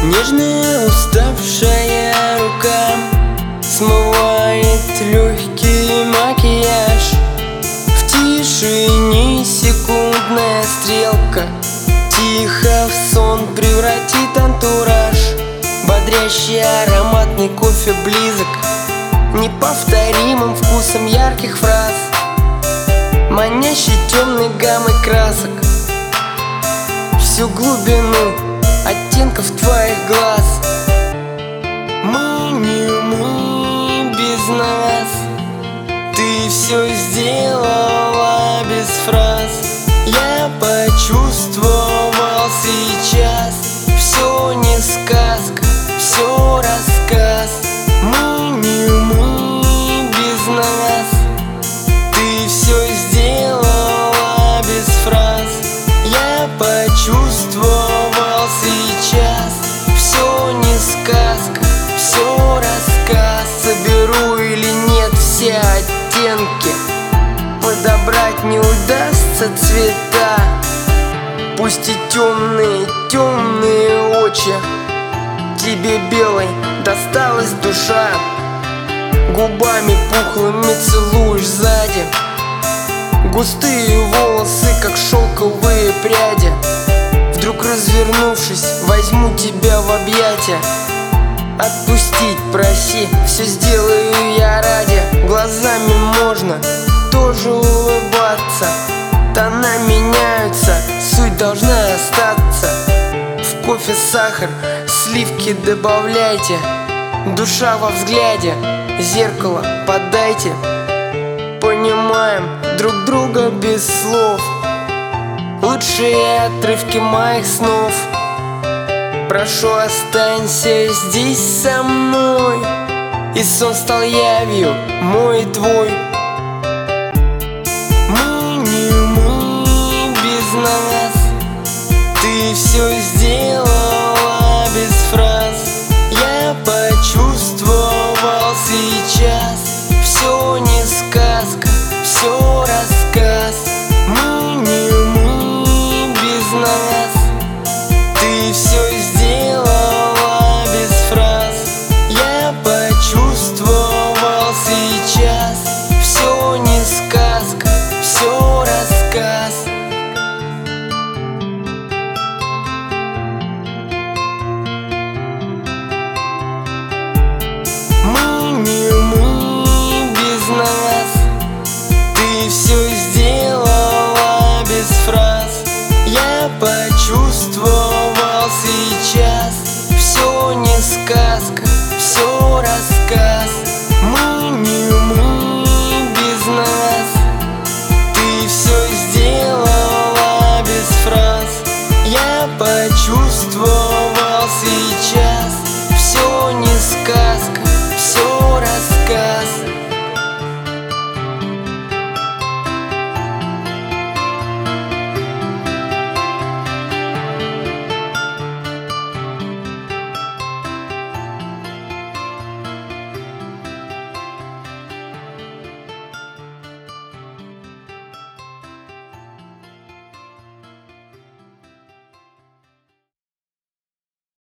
Нежная уставшая рука смывает легкий макияж. В тишине секундная стрелка тихо в сон превратит антураж. Бодрящий ароматный кофе близок неповторимым вкусом ярких фраз, манящий темной гаммой красок, всю глубину оттенков твоих глаз. Мы не мы без нас, ты все сделала без фраз. Я почувствовал сейчас, все не сказка, все рассказ. Мы не мы без нас, ты все сделала без фраз. Я почувствовал сейчас, все не сказка, все рассказ. Соберу или нет все оттенки, подобрать не удастся цвета. Пусть и темные, темные очи, тебе белой досталась душа. Губами пухлыми целуешь сзади, густые волосы, как шелковые пряди. Вдруг развернувшись, возьму тебя в объятия. Отпустить проси, все сделаю я ради. Глазами можно тоже улыбаться. Тона меняются, суть должна остаться. В кофе сахар, сливки добавляйте. Душа во взгляде, зеркало подайте. Понимаем друг друга без слов, лучшие отрывки моих снов. Прошу, останься здесь со мной, и сон стал явью мой и твой. Мы не мы без нас, ты все сделала без фраз. Я почувствовал сейчас, все не сказка, все рассказ. Мы не мы без нас, ты все сделала без фраз. Я почувствовал сейчас, все не сказка, все рассказ. Мы не мы без нас, ты все сделала без фраз. Я почувствовал сейчас, все не сказка, все рассказ. Мы не мы без нас, ты все сделала без фраз. Я почувствовал